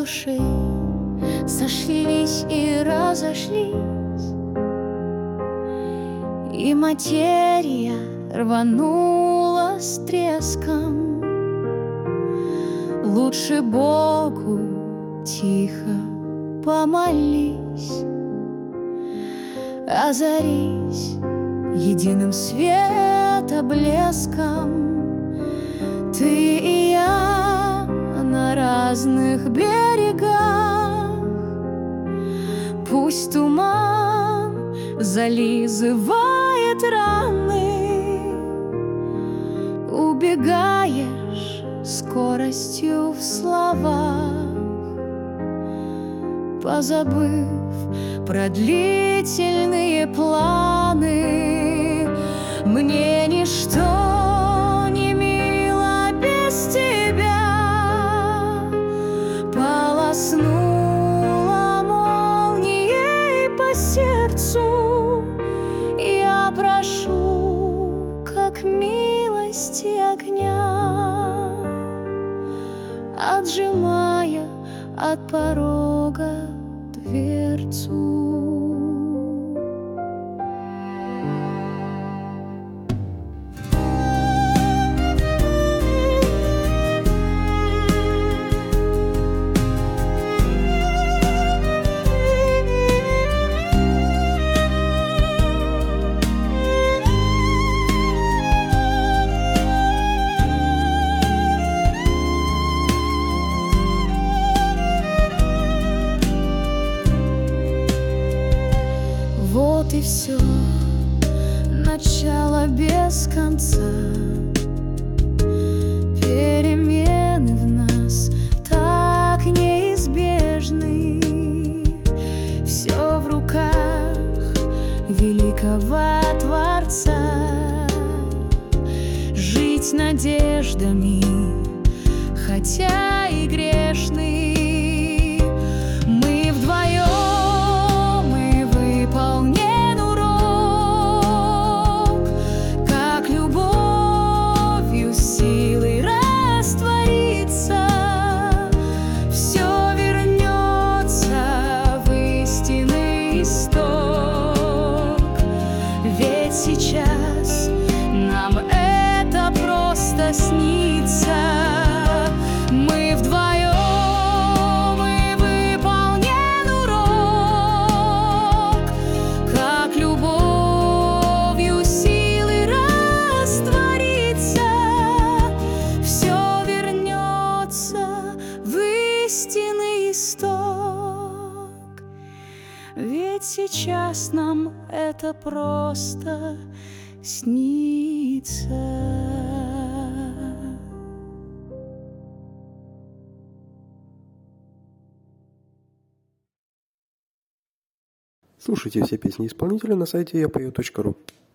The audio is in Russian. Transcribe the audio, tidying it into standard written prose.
души сошлись и разошлись, и материя рванула с треском. Лучше Богу тихо помолись, озарись единым светоблеском. Ты и я на разных берегах, пусть туман зализывает раны, убегаешь скоростью в словах, позабыв про длительные планы. Мне ничто не мило без тебя, полоснула молнией по сердцу. Я прошу, как милости огня, отжимая от порога дверцу. Вот и все, начало без конца. Перемены в нас так неизбежны. Все в руках великого Творца. Жить надеждами, хотя и грешны. Мы вдвоем сейчас нам это просто снится. Мы вдвоем и выполнен урок, как любовью силы растворится. Все вернется в истинный исток, ведь сейчас нам это просто снится. Слушайте все песни исполнителя на сайте yapою.ru.